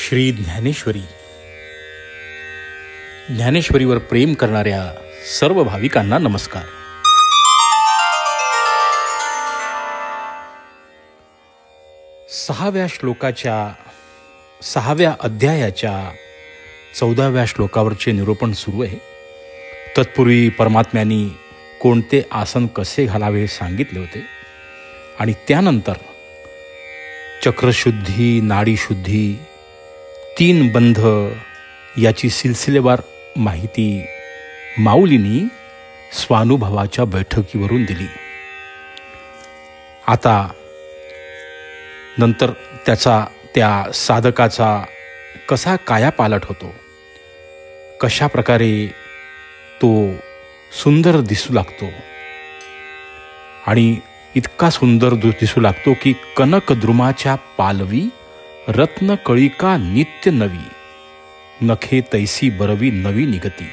श्री ज्ञानेश्वरी. ज्ञानेश्वरीवर प्रेम करणाऱ्या सर्व भाविकांना नमस्कार. सहाव्या अध्यायाच्या 14व्या श्लोकावरचे निरूपण सुरू आहे. तत्पूर्वी परमात्म्यांनी कोणते आसन कसे घालावे सांगितले होते आणि त्यानंतर चक्रशुद्धी, नाडीशुद्धी, 3 बंध याची सिलसिलेवार माहिती माऊलींनी स्वानुभवाच्या बैठकीवरून दिली. आता नंतर त्या साधकाचा कसा कायापालट होतो, कशा प्रकारे तो सुंदर दिसू लागतो आणि इतका सुंदर दिसू लागतो की कनकद्रुमाच्या पालवी, रत्नकळिका नित्य नवी, नखे तैसी बरवी नवी निगती.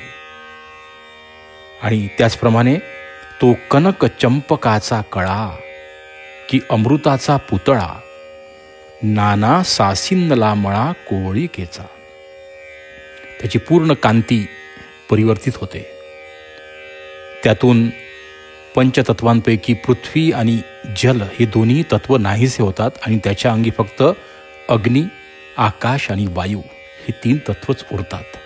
आणि त्याचप्रमाणे तो कनक चंपकाचा कळा की अमृताचा पुतळा, नाना सासिन्नला मळा कोवळीकेचा. त्याची पूर्ण कांती परिवर्तित होते. त्यातून पंचतत्वांपैकी पृथ्वी आणि जल हे दोन्ही तत्व नाहीसे होतात आणि त्याच्या अंगी फक्त अग्नी, आकाश आणि वायू ही 3 तत्वच उरतात.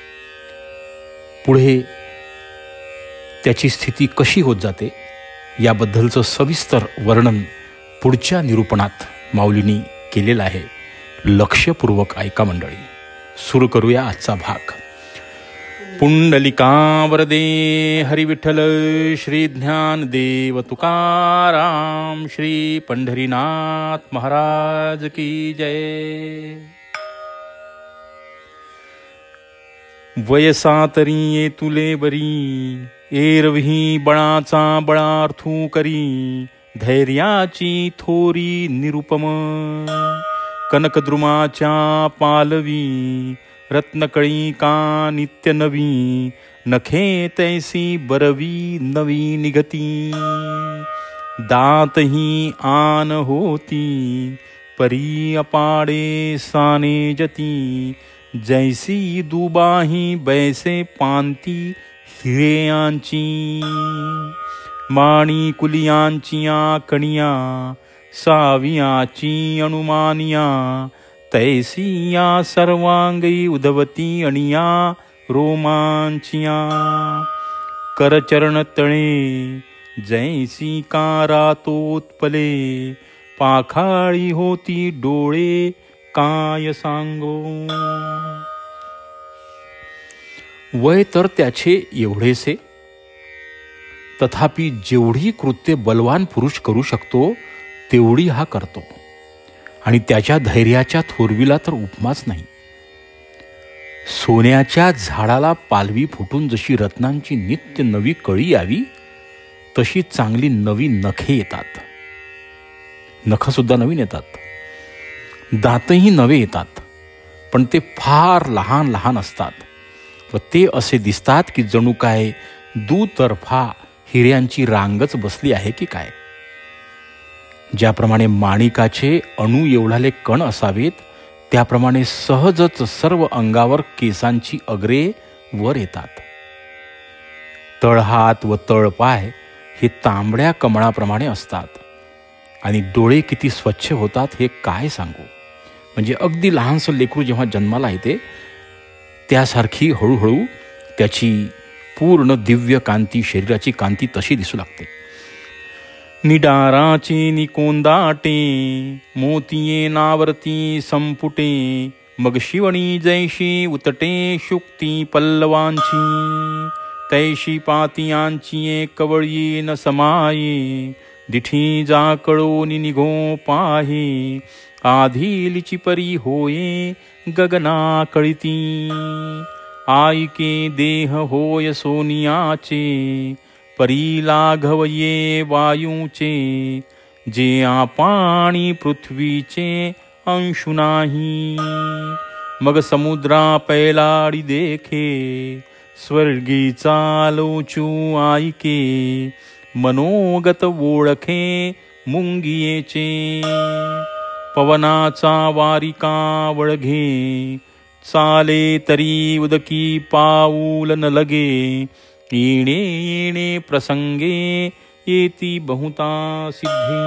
पुढे त्याची स्थिती कशी होत जाते याबद्दलचं सविस्तर वर्णन पुढच्या निरूपणात माऊलींनी केलेलं आहे. लक्षपूर्वक ऐका मंडळी. सुरू करूया आजचा भाग. पुंडलिकावरदे हरिविठ्ठल श्री ज्ञानदेव तुकाराम श्री पंढरीनाथ महाराज की जय. वयसातरी ये तुले बरी, एरवी बळाचा बळार्थू करी, धैर्याची थोरी निरुपम, कनकद्रुमाच्या पालवी, रत्नकळिका नित्य नवी, नखे तैसी बरवी नवी निगती. दातही आन होती, परी अपाडे साने जती, जैसी दुबाही बैसे पांती हिरेयांची. माणी कुलियांचिया कणिया, सावियाची अनुमानिया, तैसी या सर्वांगी उधवती अणिया रोमांचिया. करचरण तळे जैसी कारातोत्पले, पाखाळी होती डोळे काय सांगो. वय तर त्याचे एवढेसे, तथापि जेवढी कृत्ये बलवान पुरुष करू शकतो तेवढी हा करतो. आणि त्याच्या धैर्याच्या थोरवीला तर उपमाच नाही. सोन्याच्या झाडाला पालवी फुटून जशी रत्नांची नित्य नवी कळी यावी तशी चांगली नवी नखे येतात. नख सुद्धा नवीन येतात, दातही नवे येतात, पण ते फार लहान लहान असतात व ते असे दिसतात की जणू काय दुतर्फा हिऱ्यांची रांगच बसली आहे की काय. ज्याप्रमाणे माणिकाचे अणू एवढाले कण असावेत त्याप्रमाणे सहजच सर्व अंगावर केसांची अग्रे वर येतात. तळहात व तळपाय हे तांबड्या कमळाप्रमाणे असतात आणि डोळे किती स्वच्छ होतात हे काय सांगू. म्हणजे अगदी लहानसं लेकरू जेव्हा जन्माला येते त्यासारखी हळूहळू त्याची पूर्ण दिव्य कांती, शरीराची कांती तशी दिसू लागते. निडाराची निकोंदाटे, मोतिये नावर्ती संपुटे, मग शिवणी जैशी उतटे शुक्ती पल्लवांची, तैशी पातियांची कवळी न समाये, दिठी जाकळोनी निघो पाहे, आधीलिची परी होये गगना कळिती. आईके देह होय सोनियाचे, परी लाघवये वायूचे, जे पाणी पृथ्वीचे अंशु नाही. मग समुद्रा पैलाडी देखे, स्वर्गी चालोचू आईके, मनोगत ओळखे मुंगियेचे. पवनाचा वारिका वळघे, चाले तरी उदकी पाऊल न लगे, येणे येणे प्रसंगे येती बहुता सिद्धी.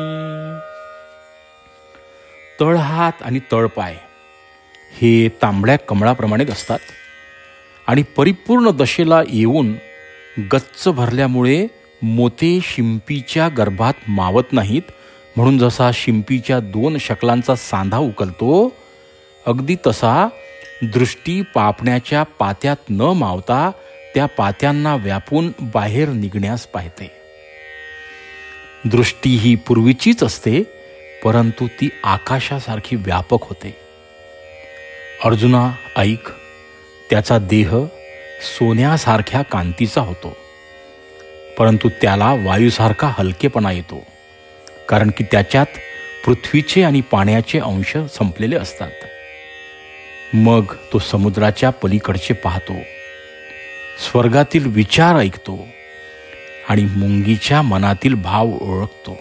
तळहात आणि तळपाय हे तांबड्या कमळाप्रमाणेच असतात आणि परिपूर्ण दशेला येऊन गच्च भरल्यामुळे मोते शिंपीच्या गर्भात मावत नाहीत. म्हणून जसा शिंपीच्या 2 शकलांचा सांधा उकलतो, अगदी तसा दृष्टी पापण्याच्या पात्यात न मावता त्या पात्यांना व्यापून बाहेर निघण्यास पाहते. दृष्टी ही पूर्वीचीच असते, परंतु ती आकाशासारखी व्यापक होते. अर्जुना ऐक, त्याचा देह सोन्यासारख्या कांतीचा होतो, परंतु त्याला वायूसारखा हलकेपणा येतो, कारण की त्याच्यात पृथ्वीचे आणि पाण्याचे अंश संपलेले असतात. मग तो समुद्राच्या पलीकडचे पाहतो, स्वर्गातील विचार ऐकतो आणि मुंगीच्या मनातील भाव ओळखतो.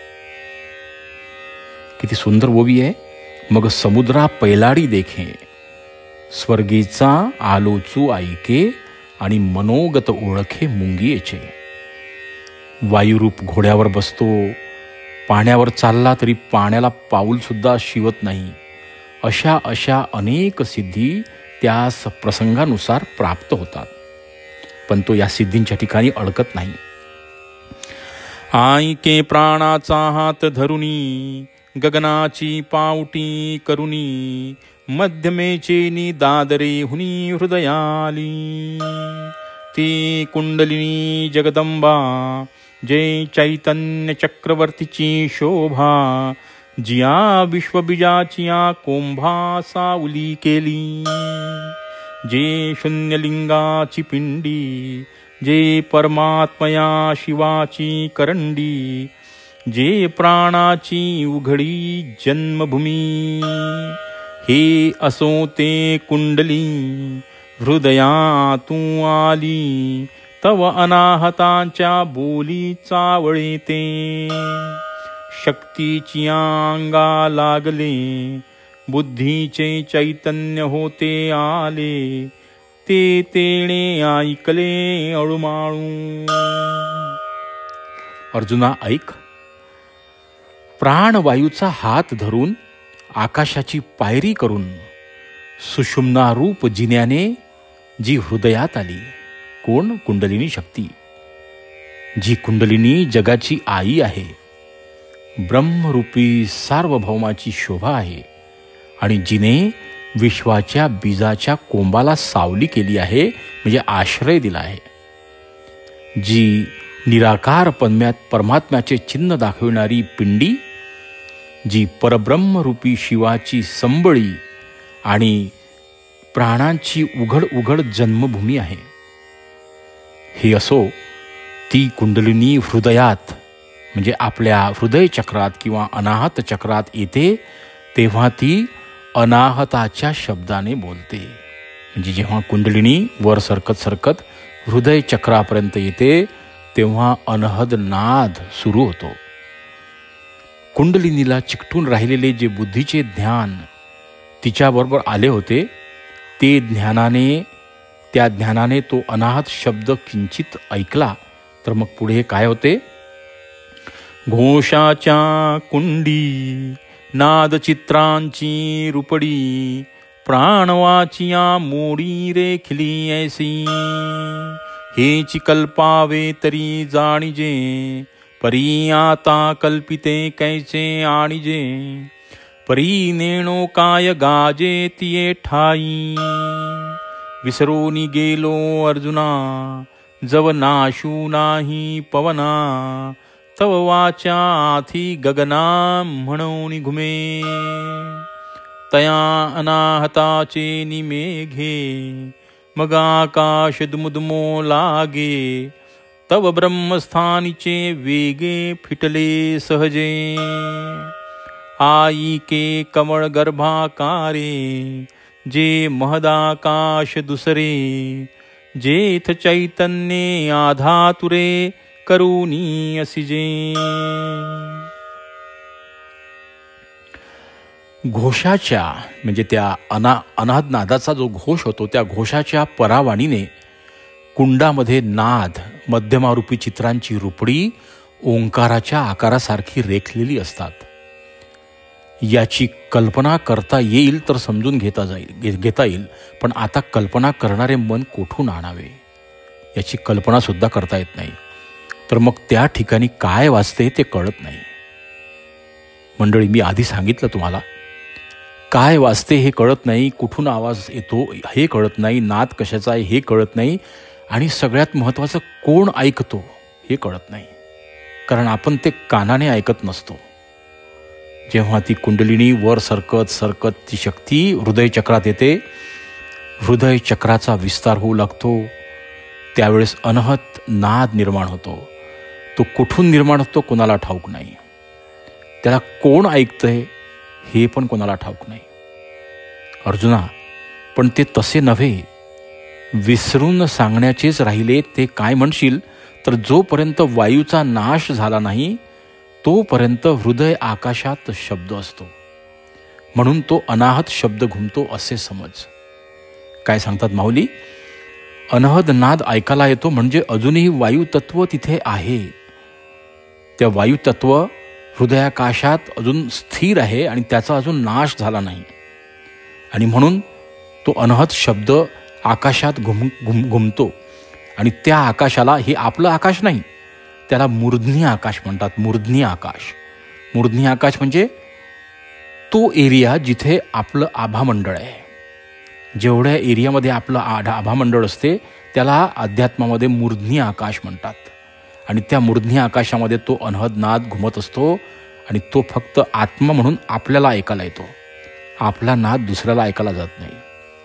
किती सुंदर ओवी आहे. मग समुद्रा पैलाडी देखे, स्वर्गीचा आलोचू ऐके आणि मनोगत ओळखे मुंगीचे. वायुरूप घोड्यावर बसतो, पाण्यावर चालला तरी पाण्याला पाऊल सुद्धा शिवत नाही. अशा अशा अनेक सिद्धी त्यास प्रसंगानुसार प्राप्त होतात, पण तो या सिद्धींच्या ठिकाणी अडकत नाही. आईके प्राणाचा हात धरुनी, गगनाची पावटी करुनी, मध्यमेचे दादरे हुनी हृदयाली. ती कुंडलिनी जगदंबा, जय चैतन्य चक्रवर्तीची शोभा, जिया विश्वबीजाचिया कोंभा सावली केली. जे शून्यलिंगाची पिंडी, जे परमात्मया शिवाची करंडी, जे प्राणाची उघडी जन्मभूमी. हे असो ते कुंडली हृदयातून आली, तव अनाहतांच्या बोली चावळे ते. शक्तीची अंगा लागले, बुद्धीचे चैतन्य होते आले, ते तेणे ऐकले अळूमाळू. अर्जुना ऐक, प्राणवायूचा हात धरून आकाशाची पायरी करून सुषुम्ना रूप जिन्याने जी हृदयात आली. कोण? कुंडलिनी शक्ती. जी कुंडलिनी जगाची आई आहे, ब्रह्मरूपी सार्वभौमाची शोभा आहे आणि जिने विश्वाच्या बीजाच्या कोंबाला सावली केली आहे, म्हणजे आश्रय दिला आहे. जी निराकार परमात्म्याचे चिन्ह दाखविणारी पिंडी, जी परब्रह्मरूपी शिवाची संबळी आणि प्राणांची उघड उघड जन्मभूमी आहे. हे असो, ती कुंडलिनी हृदयात म्हणजे आपल्या हृदय चक्रात किंवा अनाहत चक्रात येते, तेव्हा ती अनाहताच्या शब्दाने बोलते. म्हणजे जेव्हा कुंडलिनी वर सरकत सरकत हृदय चक्रापर्यंत येते, तेव्हा अनहद नाद सुरू होतो. कुंडलिनीला चिकटून राहिलेले जे बुद्धीचे ध्यान तिच्याबरोबर आले होते, ते त्या ज्ञानाने तो अनाहत शब्द किंचित ऐकला, तर मग पुढे काय होते? घोषाच्या कुंडी, नादचित्रांची रुपडी, प्राणवाचिया मोडी रेखली ऐसी. हेची कल्पावे तरी जाणीजे, परी आता कल्पिते कैचे आणीजे. परी नेणो काय गाजे तिये ठाई. विसरोनी गेलो अर्जुना, जव नाशू नाही पवना. तव वाचा आथी गगना म्हणून घुमे. तया अनाहताचे निमेघे, मग आकाश दुमदुमो लागे. तव ब्रह्मस्थानीचे वेगे फिटले सहजे. आई के कमळ गर्भाकारे, जे महदाकाश दुसरे. जेथ चैतन्ये आधातुरे, करुणी असिजे. घोषाच्या म्हणजे त्या अनाहत नादाचा जो घोष होतो त्या घोषाच्या परावाणीने कुंडामध्ये नाद मध्यमारूपी चित्रांची रुपडी ओंकाराच्या आकारासारखी रेखलेली असतात. याची कल्पना करता येईल तर समजून घेता येईल, पण आता कल्पना करणारे मन कोठून आणावे याची कल्पना सुद्धा करता येत नाही. तर मग त्या ठिकाणी काय वाचते ते कळत नाही. मंडळी, मी आधी सांगितलं तुम्हाला, काय वाचते हे कळत नाही, कुठून आवाज येतो हे कळत नाही, नाद कशाचा आहे हे कळत नाही, आणि सगळ्यात महत्त्वाचं कोण ऐकतो हे कळत नाही, कारण आपण ते कानाने ऐकत नसतो. जेव्हा ती कुंडलिनी वर सरकत ती शक्ती हृदयचक्रात येते, हृदयचक्राचा विस्तार होऊ लागतो, त्यावेळेस अनहत नाद निर्माण होतो. तो कुठून निर्माण होतो कोणाला ठाऊक नाही, त्याला कोण ऐकतंय हे पण कोणाला ठाऊक नाही. अर्जुना, पण ते तसे नव्हे, विसरून सांगण्याचेच राहिले. ते काय म्हणशील तर जोपर्यंत वायूचा नाश झाला नाही तोपर्यंत हृदय आकाशात शब्द असतो, म्हणून तो अनाहत शब्द घुमतो असे समज. काय सांगतात माऊली? अनहद नाद ऐकायला येतो म्हणजे अजूनही वायुतत्व तिथे आहे. त्या वायुतत्व हृदयाकाशात अजून स्थिर आहे आणि त्याचा अजून नाश झाला नाही, आणि म्हणून तो अनहद शब्द आकाशात घुमतो. आणि त्या आकाशाला, हे आपलं आकाश नाही, त्याला मूर्ध्नी आकाश म्हणतात. मूर्ध्नी आकाश म्हणजे तो एरिया जिथे आपलं आभामंडळ आहे. जेवढ्या एरियामध्ये आपलं आभामंडळ असते त्याला अध्यात्मामध्ये मूर्ध्नी आकाश म्हणतात. आणि त्या मूर्ध्नी आकाशामध्ये तो अनहद नाद घुमत असतो, आणि तो फक्त आत्मा म्हणून आपल्याला ऐकायला येतो. आपला नाद दुसऱ्याला ऐकायला जात नाही.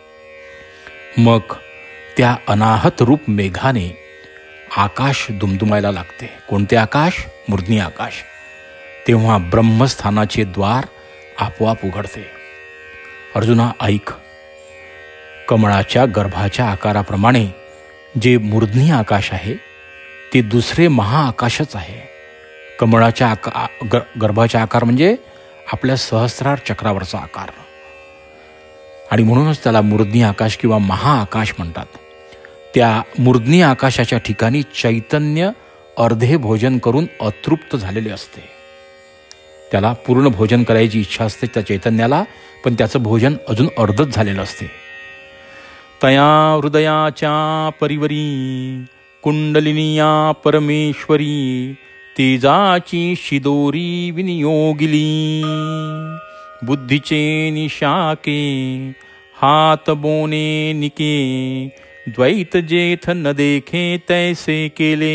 मग त्या अनाहत रूप मेघाने आकाश दुमदुमायला लागते. कोणते आकाश? मूर्ध्नी आकाश. तेव्हा ब्रह्मस्थानाचे द्वार आपोआप उघडते. अर्जुना, ऐक, कमळाच्या गर्भाच्या आकाराप्रमाणे जे मूर्ध्नी आकाश आहे ते दुसरे महाआकाशच आहे. कमळाच्या गर्भाचा आकार म्हणजे आपल्या सहस्रार चक्रावरचा आकार, आणि म्हणूनच त्याला मूर्ध्नी आकाश किंवा महाआकाश म्हणतात. त्या मूर्ध्नी आकाशाच्या ठिकाणी चैतन्य अर्धे भोजन करून अतृप्त झालेले असते. त्याला पूर्ण भोजन करायची इच्छा असते त्या चैतन्याला, पण त्याचं भोजन अजून अर्धच झालेलं असते. तया हृदयाच्या परिवरी कुंडलिनिया परमेश्वरी तेजाची शिदोरी विनियोगिली. बुद्धीचे निशाके हात बोने निके द्वैत जेथ न देखे तैसे केले.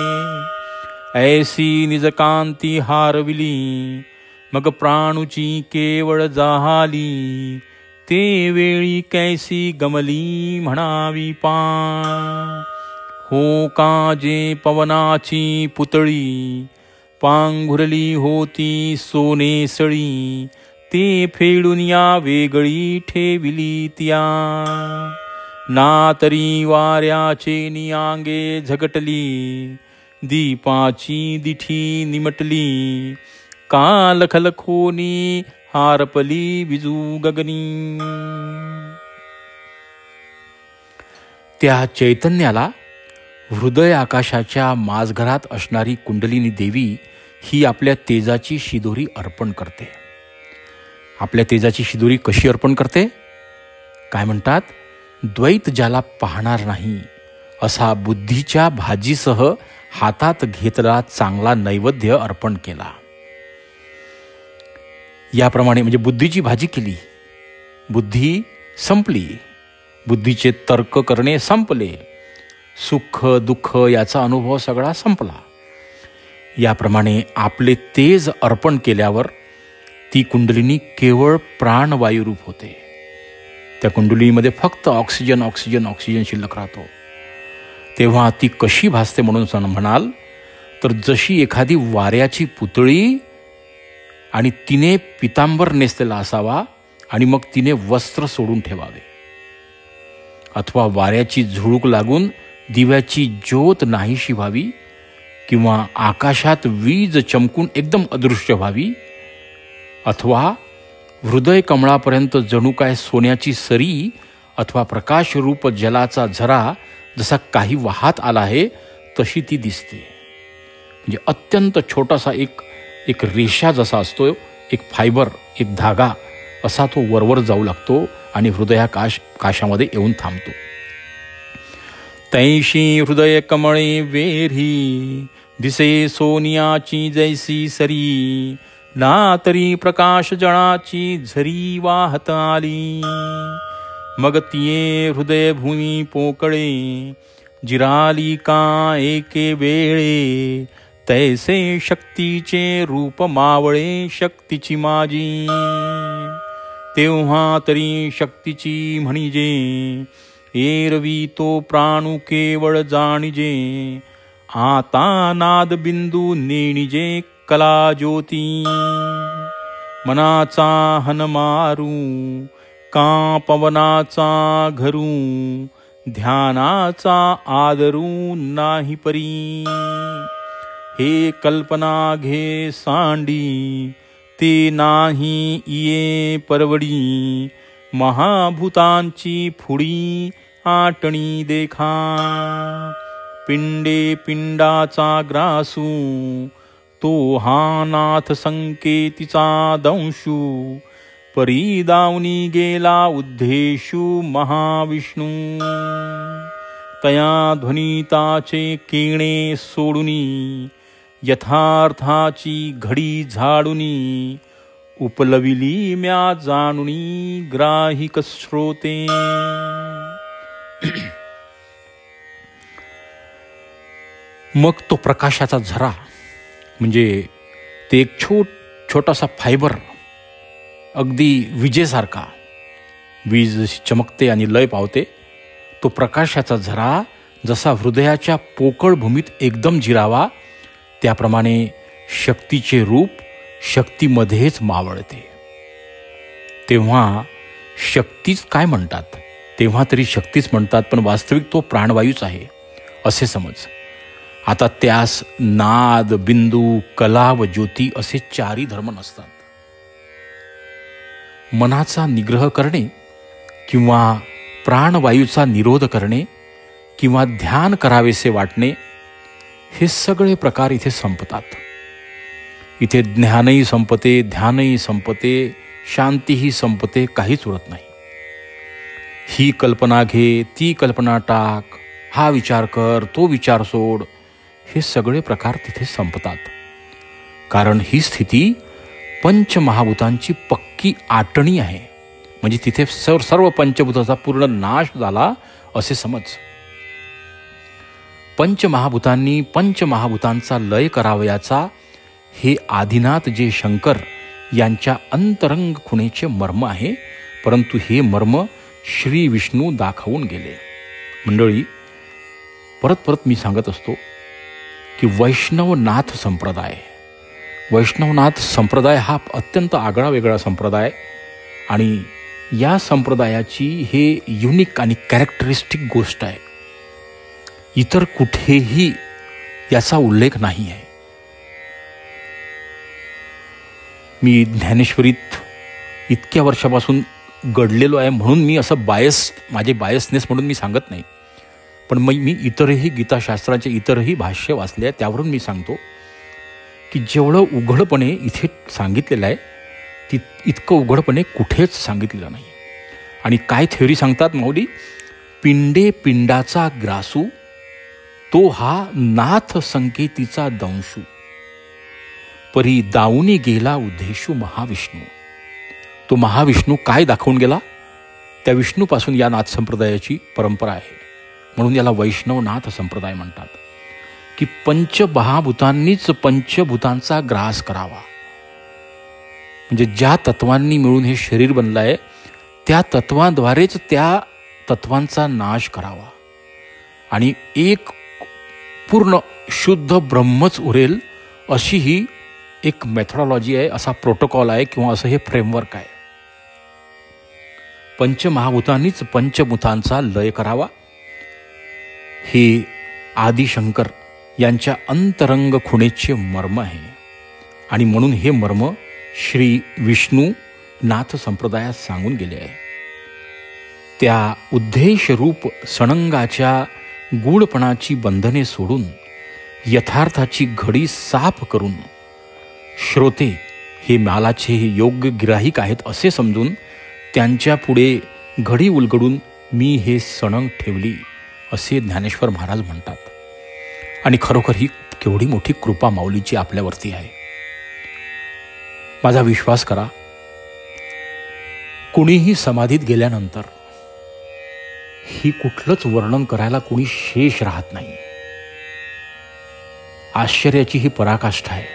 ऐसी निजकांती हारविली मग प्राणुची केवळ जाहाली. ते वेळी कैसी गमली म्हणावी पाण. हो काजे पवनाची पुतळी पांघुरली होती सोनेसळी. ते फेडून या वेगळी ठेविली त्या. ना तरी वाऱ्याचे नियांगे झगटली. दीपाची दिठी निमटली. का लखलखोनी हारपली विजू गगनी. त्या चैतन्याला हृदय आकाशाच्या माझघरात असणारी कुंडलिनी देवी ही आपल्या तेजाची शिदोरी अर्पण करते. आपल्या तेजाची शिदोरी कशी अर्पण करते? काय म्हणतात? द्वैत ज्याला पाहणार नाही असा बुद्धीच्या भाजीसह हातात घेतला चांगला नैवेद्य अर्पण केला. याप्रमाणे म्हणजे बुद्धीची भाजी केली, बुद्धी संपली, बुद्धीचे तर्क करणे संपले, सुख दुःख याचा अनुभव सगळा संपला. याप्रमाणे आपले तेज अर्पण केल्यावर ती कुंडलिनी केवळ प्राणवायुरूप होते. त्या कुंडलिनीमध्ये फक्त ऑक्सिजन ऑक्सिजन ऑक्सिजन शिल्लक राहतो. तेव्हा ती कशी भासते म्हणून म्हणाल तर जशी एखादी वाऱ्याची पुतळी आणि तिने पितांबर नेसलेला असावा आणि मग तिने वस्त्र सोडून ठेवावे, अथवा वाऱ्याची झुळूक लागून दिव्याची ज्योत नाहीशी व्हावी, किंवा आकाशात वीज चमकून एकदम अदृश्य व्हावी, अथवा हृदय कमळापर्यंत जणू काय सोन्याची सरी अथवा प्रकाशरूप जलाचा झरा जसा काही वाहत आला आहे तशी ती दिसते. म्हणजे अत्यंत छोटासा एक रेषा जसा असतो, एक फायबर, एक धागा असा तो वरवर जाऊ लागतो आणि हृदयाकाशामध्ये येऊन थांबतो. तैशी हृदय कमळे वेरी दिसे सोनियाची जैसी सरी, ना तरी प्रकाश जळाची झरी वाहत आली. मग तिये हृदय भूमी पोकळे, जिराली का एके वेळे, तैसे शक्तीचे रूप मावळे शक्तीची माझी. तेव्हा तरी शक्तीची म्हणिजे, एरवी तो प्राणू केवळ जाणिजे. आता नाद बिंदू नेणिजे कला ज्योती, मनाचा हन मारू का पवनाचा घरू, ध्यानाचा आदरू नाही परी. हे कल्पना घे सांडी, ते नाही इये परवडी. महाभूतांची फुडी आटणी देखा, पिंडे पिंडाचा ग्रासू, तो हा नाथ संकेतीचा दंशू. परी दावनी गेला उद्धेशू महाविष्णू, तया ध्वनिताचे किणे सोडुनी. यथार्थाची घडी झाडुनी, उपलविली म्या जाणुनी ग्राहिक श्रोते. मग तो प्रकाशाचा झरा म्हणजे ते एक छोटासा फायबर, अगदी विजेसारखा, वीज जशी चमकते आणि लय पावते, तो प्रकाशाचा झरा जसा हृदयाच्या पोकळ भूमीत एकदम जिरावा त्याप्रमाणे शक्तीचे रूप शक्तीमध्येच मावळते. तेव्हा शक्तीच काय म्हणतात, तेव्हा तरी शक्तीच म्हणतात, पण वास्तविक तो प्राणवायूच आहे असे समज. आता त्यास नाद, बिंदू, कला व ज्योती असे चारही धर्म नसतात. मनाचा निग्रह करणे किंवा प्राणवायूचा निरोध करणे किंवा ध्यान करावेसे वाटणे हे सगळे प्रकार इथे संपतात. इथे ज्ञानही संपते, ध्यानही संपते, शांतीही संपते, काहीच उरत नाही. ही कल्पना घे, ती कल्पना टाक, हा विचार कर, तो विचार सोड, हे सगळे प्रकार तिथे संपतात. कारण ही स्थिती पंचमहाभूतांची पक्की आटणी आहे. म्हणजे तिथे सर्व पंचभूताचा पूर्ण नाश झाला असे समज. पंचमहाभूतांनी पंचमहाभूतांचा लय करावयाचा हे आदिनाथ जे शंकर यांच्या अंतरंग खुणेचे मर्म आहे. परंतु हे मर्म श्री विष्णू दाखवून गेले. मंडळी, परत मी सांगत असतो की वैष्णवनाथ संप्रदाय हा अत्यंत आगळा वेगळा संप्रदाय आणि या संप्रदायाची हे युनिक आणि कॅरेक्टरिस्टिक गोष्ट आहे. इतर कुठेही याचा उल्लेख नाही आहे. मी ज्ञानेश्वरीत इतक्या वर्षापासून घडलेलो आहे म्हणून मी असं माझे बायसनेस म्हणून मी सांगत नाही. पण मी इतरही गीताशास्त्राचे इतरही भाष्य वाचले आहे, त्यावरून मी सांगतो की जेवढं उघडपणे इथे सांगितलेलं आहे इतकं उघडपणे कुठेच सांगितलेलं नाही. आणि काय थेअरी सांगतात माऊली, पिंडे पिंडाचा ग्रासू, तो हा नाथ संकेतीचा दंशू. परी दावूनी गेला उद्धेशू महाविष्णू. तो महाविष्णू काय दाखवून गेला, त्या विष्णूपासून या नाथ संप्रदायाची परंपरा आहे. म्हणून याला वैष्णवनाथ संप्रदाय म्हणतात. की पंचमहाभूतांनीच पंचभूतांचा ग्रास करावा. म्हणजे ज्या तत्वांनी मिळून हे शरीर बनलं आहे त्या तत्वांद्वारेच त्या तत्वांचा नाश करावा आणि एक पूर्ण शुद्ध ब्रह्मच उरेल अशी ही एक मेथडॉलॉजी आहे, असा प्रोटोकॉल आहे किंवा असं हे फ्रेमवर्क आहे. पंचमहाभूतांनीच पंचभूतांचा लय करावा हे आदिशंकर यांच्या अंतरंग खुणेचे मर्म आहे. आणि म्हणून हे मर्म श्री विष्णू नाथ संप्रदायात सांगून गेले आहे. त्या उद्देशरूप सणंगाच्या गूढपणाची बंधने सोडून यथार्थाची घडी साफ करून श्रोते हे मालाचे हे योग्य गिराहिक आहेत असे समजून त्यांच्या पुढे घडी उलगडून मी हे सणंग ठेवली असे ज्ञानेश्वर महाराज म्हणतात. आणि खरोखर ही केवढी मोठी कृपा माऊलीची आपल्यावरती आहे. माझा विश्वास करा, कुणीही समाधीत गेल्यानंतर ही कुठलंच वर्णन करायला कुणी शेष राहत नाही. आश्चर्याची ही पराकाष्ठा आहे.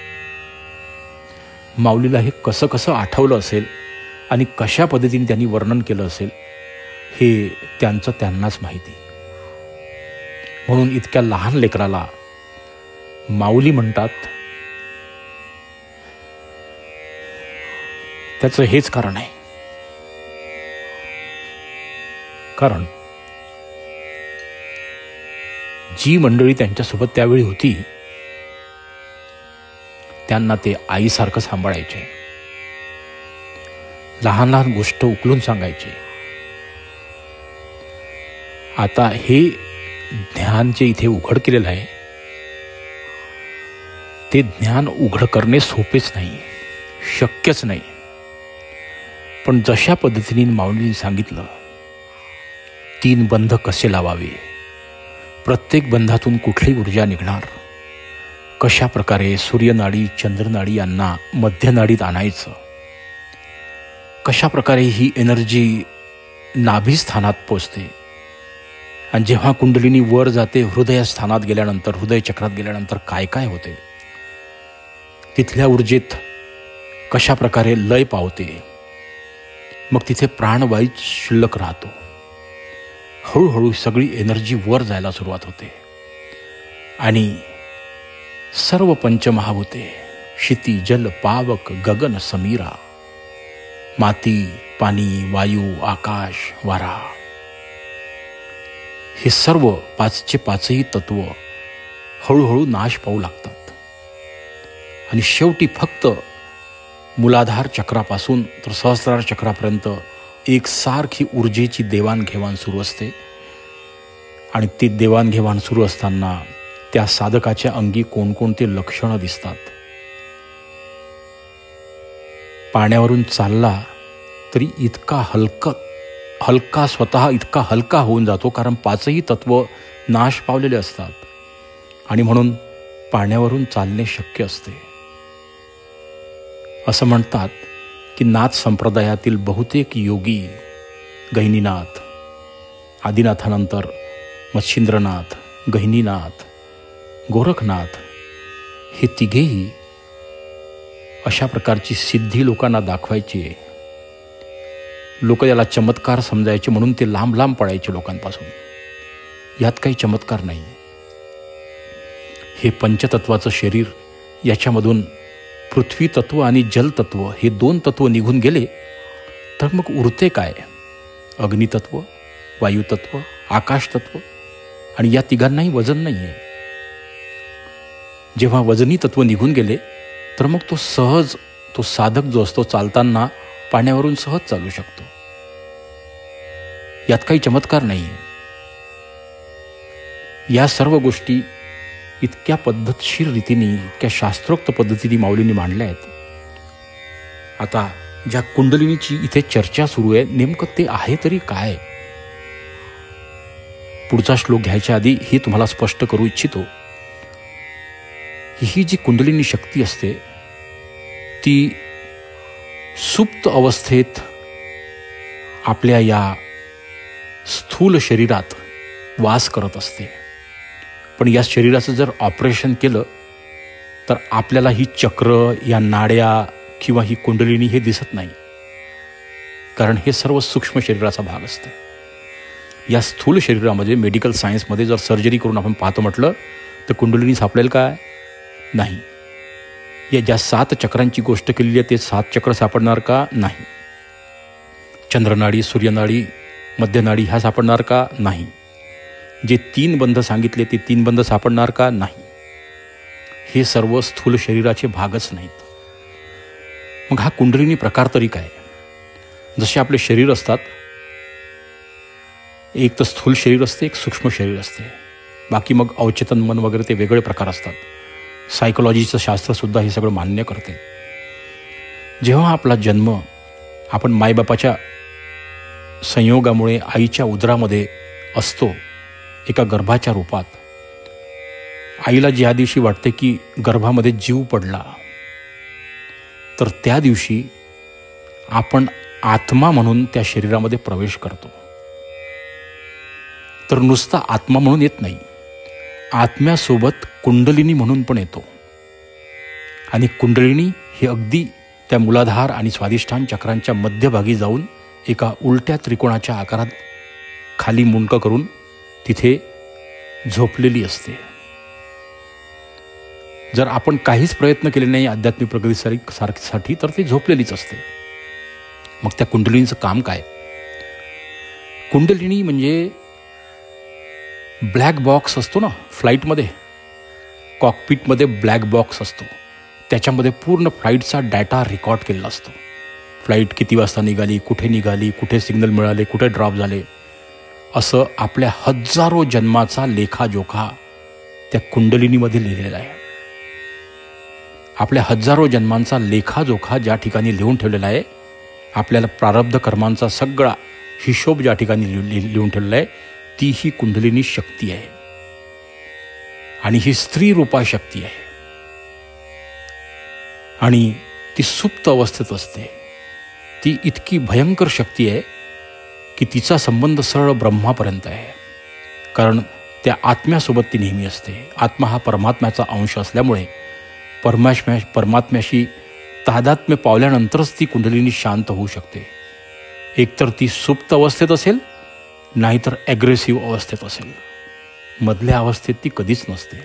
माऊलीला हे कसं कसं आठवलं असेल आणि कशा पद्धतीने त्यांनी वर्णन केलं असेल हे त्यांचं त्यांनाच माहिती. म्हणून इतक्या लहान लेकराला माऊली म्हणतात. त्याचं हेच कारण आहे. कारण जी मंडळी त्यांच्यासोबत त्यावेळी होती त्यांना ते आईसारखं सांभाळायचे, लहान लहान गोष्ट उकलून सांगायचे. आता हे ज्ञान जे इथे उघड केलेलं आहे ते ज्ञान उघड करणे सोपेच नाही, शक्यच नाही. पण जशा पद्धतीने माऊलींनी सांगितलं, 3 बंध कसे लावावे, प्रत्येक बंधातून कुठली ऊर्जा निघणार, कशा प्रकारे सूर्यनाडी चंद्रनाडी यांना मध्यनाडीत आणायचं, कशा प्रकारे ही एनर्जी नाभीस्थानात पोचते आणि जेव्हा कुंडलिनी वर जाते हृदयस्थानात गेल्यानंतर, हृदय चक्रात गेल्यानंतर काय काय होते, तिथल्या ऊर्जेत कशा प्रकारे लय पावते, मग तिथे प्राणवायू शिल्लक राहतो. हळूहळू सगळी एनर्जी वर जायला सुरुवात होते आणि सर्व पंचमहाभूते क्षिती जल पावक गगन समीरा, माती पाणी वायू आकाश वारा, हे सर्व 5चे 5ही तत्व हळूहळू नाश पावू लागतात. आणि शेवटी फक्त मूलाधार चक्रापासून तर सहस्रार चक्रापर्यंत एकसारखी ऊर्जेची देवाणघेवाण सुरू असते. आणि ती देवाणघेवाण सुरू असताना त्या साधकाच्या अंगी कोणकोणते लक्षणं दिसतात. पाण्यावरून चालला तरी इतका हलका स्वतः इतका हलका होऊन जातो, कारण 5ही तत्व नाश पावलेले असतात आणि म्हणून पाण्यावरून चालणे शक्य असते. असं म्हणतात की नाथ संप्रदायातील बहुतेक योगी गहिनीनाथ, आदिनाथानंतर मच्छिंद्रनाथ, गहिनीनाथ, गोरखनाथ हे तिघेही अशा प्रकारची सिद्धी लोकांना दाखवायचे. लोक याला चमत्कार समजायचे म्हणून ते लांब लांब पडायचे लोकांपासून. यात काही चमत्कार नाही. हे पंचतत्वाचं शरीर, याच्यामधून पृथ्वी तत्व आणि जलतत्व हे 2 तत्व निघून गेले तर मग उरते काय? अग्नितत्व, वायुतत्व, आकाशतत्व. आणि या तिघांनाही वजन नाही आहे. जेव्हा वजनी तत्व निघून गेले तर मग तो सहज, तो साधक जो असतो चालताना पाण्यावरून सहज चालू शकतो. यात काही चमत्कार नाही. या सर्व गोष्टी इतक्या पद्धतशीर रीतीने, इतक्या शास्त्रोक्त पद्धतीने माऊलींनी मांडल्या आहेत. आता ज्या कुंडलिनीची इथे चर्चा सुरू आहे, नेमकं ते आहे तरी काय? पुढचा श्लोक घ्यायच्या आधी ही तुम्हाला स्पष्ट करू इच्छितो. ही जी कुंडलिनी शक्ती असते ती सुप्त अवस्थेत आपल्या या स्थूल शरीरात वास करत असते. पण या शरीराचं जर ऑपरेशन केलं तर आपल्याला ही चक्र, या नाड्या किंवा ही कुंडलिनी हे दिसत नाही, कारण हे सर्व सूक्ष्म शरीराचा भाग असते. या स्थूल शरीरामध्ये मेडिकल सायन्समध्ये जर सर्जरी करून आपण पाहतो म्हटलं तर कुंडलिनी सापडेल काय? नाही. या ज्या 7 चक्रांची गोष्ट केलेली आहे ते 7 चक्र सापडणार का? नाही. चंद्रनाडी, सूर्यनाडी, मध्यनाडी ह्या सापडणार का? नाही. जे 3 बंध सांगितले ते 3 बंध सापडणार का? नाही. हे सर्व स्थूल शरीराचे भागच नाहीत. मग हा कुंडलिनी प्रकार तरी काय? जसे आपले शरीर असतात, एक तर स्थूल शरीर असते, एक सूक्ष्म शरीर असते, बाकी मग अवचेतन मन वगैरे ते वेगळे प्रकार असतात. सायकोलॉजीचं शास्त्रसुद्धा हे सगळं मान्य करते. जेव्हा आपला जन्म आपण मायबापाच्या संयोगामुळे आईच्या उदरामध्ये असतो, एका गर्भाच्या रूपात, आईला ज्या दिवशी वाटते की गर्भामध्ये जीव पडला, तर त्या दिवशी आपण आत्मा म्हणून त्या शरीरामध्ये प्रवेश करतो. तर नुसता आत्मा म्हणून येत नाही, आत्म्यासोबत कुंडलिनी म्हणून पण येतो. आणि कुंडलिनी हे अगदी त्या मूलाधार आणि स्वाधिष्ठान चक्रांच्या मध्यभागी जाऊन एका उलट्या त्रिकोणाच्या आकारात खाली मुंडकं करून तिथे झोपलेली असते. जर आपण काहीच प्रयत्न केले नाही आध्यात्मिक प्रगतीसाठी तर ती झोपलेलीच असते. मग त्या कुंडलिनीचं काम काय? कुंडलिनी म्हणजे ब्लॅक बॉक्स असतो ना फ्लाईटमध्ये, कॉकपिटमध्ये ब्लॅक बॉक्स असतो, त्याच्यामध्ये पूर्ण फ्लाईटचा डाटा रेकॉर्ड केलेला असतो. फ्लाईट किती वाजता निघाली, कुठे सिग्नल मिळाले, कुठे ड्रॉप झाले, असं आपल्या हजारो जन्माचा लेखाजोखा त्या कुंडलिनीमध्ये लिहिलेला आहे. आपल्या हजारो जन्मांचा लेखाजोखा ज्या ठिकाणी लिहून ठेवलेला आहे, आपल्याला प्रारब्ध कर्मांचा सगळा हिशोब ज्या ठिकाणी लिहून ठेवलेला आहे, ती ही कुंडलिनी शक्ती आहे. आणि ही स्त्री रूपा शक्ती आहे. आणि ती सुप्त अवस्थेत असते. ती इतकी भयंकर शक्ती आहे की तिचा संबंध सरळ ब्रह्मापर्यंत आहे. कारण त्या आत्म्यासोबत ती नेहमी असते. आत्मा हा परमात्म्याचा अंश असल्यामुळे परमात्म्याशी तादात्म्य पावल्यानंतरच ती कुंडलिनी शांत होऊ शकते. एकतर ती सुप्त अवस्थेत असेल, नाहीतर ॲग्रेसिव्ह अवस्थेत असेल. मधल्या अवस्थेत ती कधीच नसते.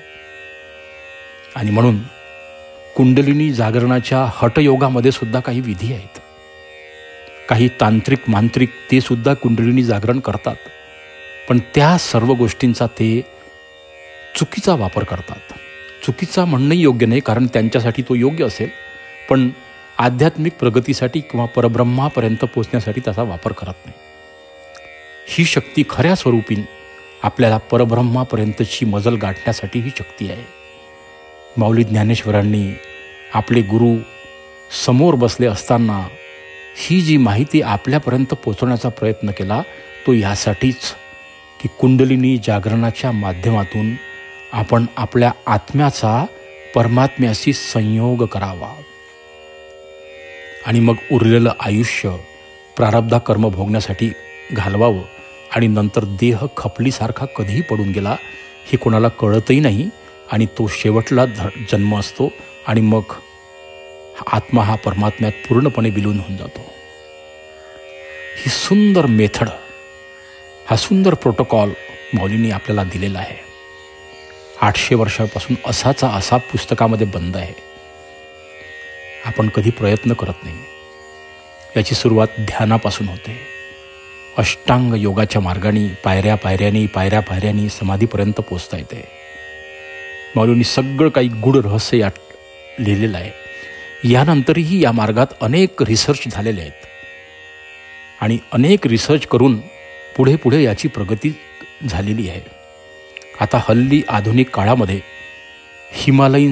आणि म्हणून कुंडलिनी जागरणाच्या हठयोगामध्ये सुद्धा काही विधी आहेत. काही तांत्रिक मांत्रिक ते सुद्धा कुंडलिनी जागरण करतात, पण त्या सर्व गोष्टींचा ते चुकीचा वापर करतात. चुकीचा म्हणणंही योग्य नाही, कारण त्यांच्यासाठी तो योग्य असेल, पण आध्यात्मिक प्रगतीसाठी किंवा परब्रह्मापर्यंत पोचण्यासाठी त्याचा वापर करत नाही. ही शक्ती खऱ्या स्वरूपी आपल्याला परब्रह्मापर्यंतची मजल गाठण्यासाठी ही शक्ती आहे. माऊली ज्ञानेश्वरांनी आपले गुरु समोर बसले असताना ही जी माहिती आपल्यापर्यंत पोचवण्याचा प्रयत्न केला, तो यासाठीच की कुंडलिनी जागरणाच्या माध्यमातून आपण आपल्या आत्म्याचा परमात्म्याशी संयोग करावा आणि मग उरलेलं आयुष्य प्रारब्धा कर्म भोगण्यासाठी घालवावं. आणि नंतर देह खपलीसारखा कधीही पडून गेला हे कोणाला कळतही नाही, आणि तो शेवटला जन्म असतो, आणि मग आत्मा हा परमात्म्यात पूर्णपणे विलीन होऊन जातो. ही सुंदर मेथड, हा सुंदर प्रोटोकॉल माऊलींनी आपल्याला दिलेला आहे. 800 वर्षापासून असा पुस्तकामध्ये बंद आहे. आपण कधी प्रयत्न करत नाही. याची सुरुवात ध्यानापासून होते. अष्टांग योगाच्या मार्गाने पायऱ्यानी समाधीपर्यंत पोचता येते. माऊलींनी सगळं काही गूढ रहस्य यात लिहिलेलं आहे. यानंतरही या मार्गात अनेक रिसर्च झालेले आहेत, आणि अनेक रिसर्च करून पुढे याची प्रगती झालेली आहे. आता हल्ली आधुनिक काळामध्ये हिमालयीन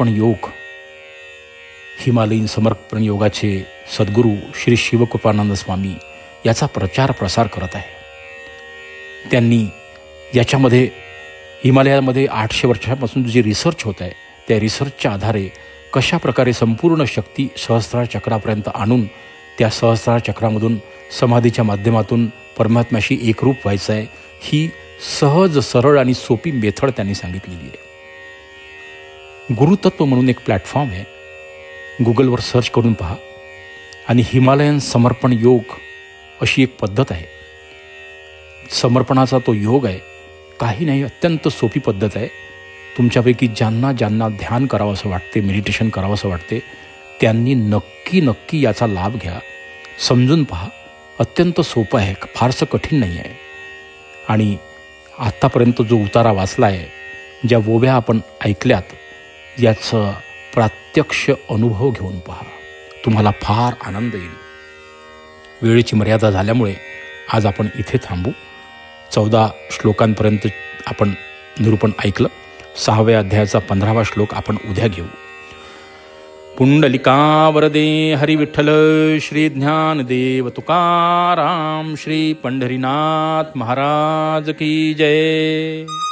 समर्पण योगाचे सद्गुरू श्री शिवकृपानंद स्वामी याचा प्रचार प्रसार करत आहे. त्यांनी याच्यामध्ये हिमालयामध्ये 800 वर्षापासून जी रिसर्च होत आहे, त्या रिसर्चच्या आधारे कशा प्रकारे संपूर्ण शक्ती सहस्रार चक्रापर्यंत आणून त्या सहस्रार चक्रामधून समाधीच्या माध्यमातून परमात्म्याशी एकरूप व्हायचं आहे, ही सहज, सरळ आणि सोपी मेथड त्यांनी सांगितलेली आहे. गुरुतत्व म्हणून एक प्लॅटफॉर्म आहे, गुगलवर सर्च करून पहा. आणि हिमालयन समर्पण योग अशी एक पद्धत आहे. समर्पणाचा तो योग आहे, काही नाही, अत्यंत सोपी पद्धत आहे. तुमच्यापैकी ज्यांना ध्यान करावं असं वाटते, मेडिटेशन करावं असं वाटते, त्यांनी नक्की याचा लाभ घ्या. समजून पहा. अत्यंत सोपं आहे, फारसं कठीण नाही आहे. आणि आत्तापर्यंत जो उतारा वाचला आहे, ज्या ओव्या आपण ऐकल्यात, याचं प्रत्यक्ष अनुभव घेऊन पहा. तुम्हाला फार आनंद येईल. वेळेची मर्यादा झाल्यामुळे आज आपण इथे थांबू. 14 श्लोकांपर्यंत आपण निरूपण ऐकलं. 6व्या अध्यायाचा 15वा श्लोक आपण उद्या घेऊ. पुंडलिका वरदे हरी विठ्ठल श्री ज्ञानदेव तुकाराम श्री पंढरीनाथ महाराज की जय.